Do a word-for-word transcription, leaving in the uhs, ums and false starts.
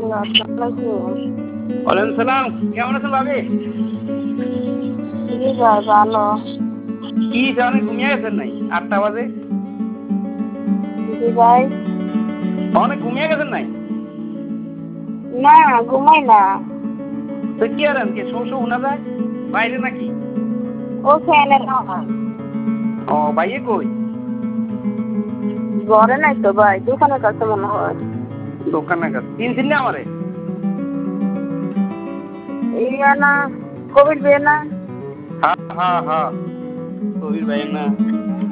ওয়ালাইকুম সালাম। কেমন আছেন ভাবি? জি ভাই ভালো। কি অনেক ঘুমিয়ে গেছেন নাই? আটটা বাজে। জি ভাই। অনেক ঘুমিয়ে গেছেন নাই? না ঘুমাই না। তো কি আরেন কি শো শো শোনা যায় বাইরে নাকি? ও ফ্যানের আওয়াজ। ও ভাইয়ে কই? ঘরে নাই তো ভাই, দোকানের কাছে মনে হয়। দোকানের কাছে চিনছেন না আমারে? ইয়া না, কবির বিয়ে না। হ্যাঁ হ্যাঁ হ্যাঁ কবির ভাই না।